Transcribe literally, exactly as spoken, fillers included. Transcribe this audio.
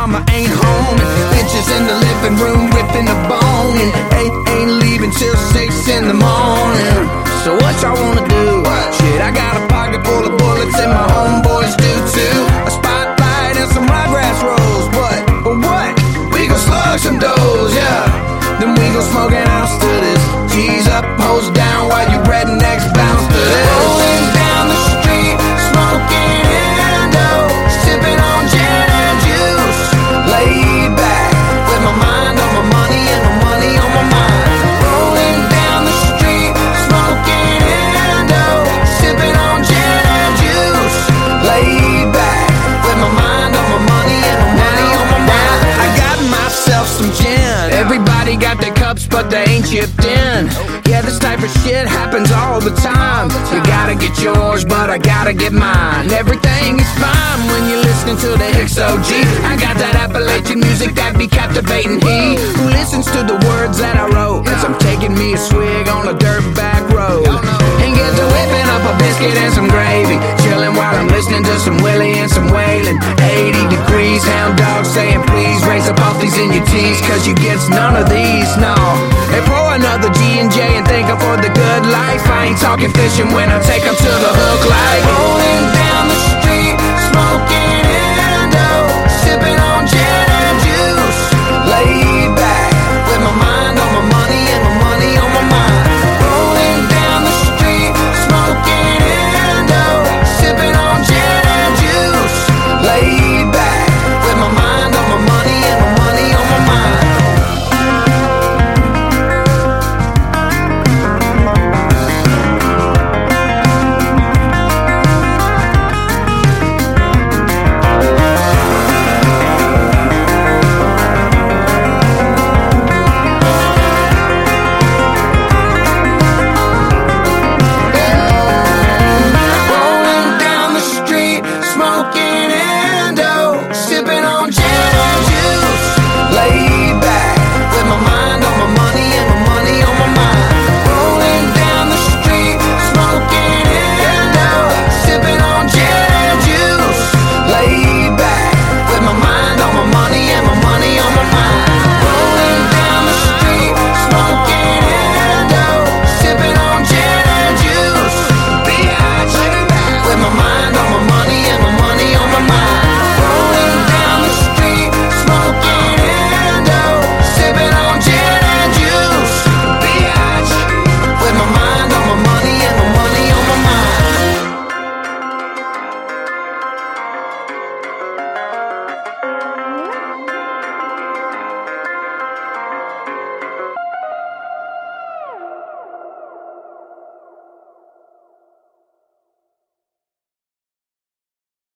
mama ain't home, and bitches in the living room ripping the bone, and ain't, ain't leaving till six in the morning. So what y'all wanna do? Shit, I got a pocket full of bullets and my homeboys do too. A spotlight and some ryegrass rolls. What? But what? We gon' slug some doughs, yeah. Then we gon' smoke an ounce to this. G's up, hoes down while you rednecks bounce to this. Rolling down the street, smoking Indo, sipping on gin and juice. Laid back, with my mind on my money and my money on my mind. Rolling down the street, smoking Indo, sipping on gin and juice. Laid back, with my mind on my money and my money on my mind. I got myself some gin. Everybody got their cups, but they ain't chipped in. Yeah, this type of shit happens all the time. You gotta get yours, but I gotta get mine. Everything is fine when you're listening to the X O G. I got that Appalachian music that be captivating. He who listens to the words that I wrote, as I'm taking me a swig on a dirt back road, and get to whipping up a biscuit and some gravy, chilling while I'm listening to some Willie and some Waylon. eighty degrees, hound dog saying please raise up off these in your teeth, cause you gets none of these, no. They pour another G and J and think I'm for the good life. I ain't talking fishing when I take them to the hook like rolling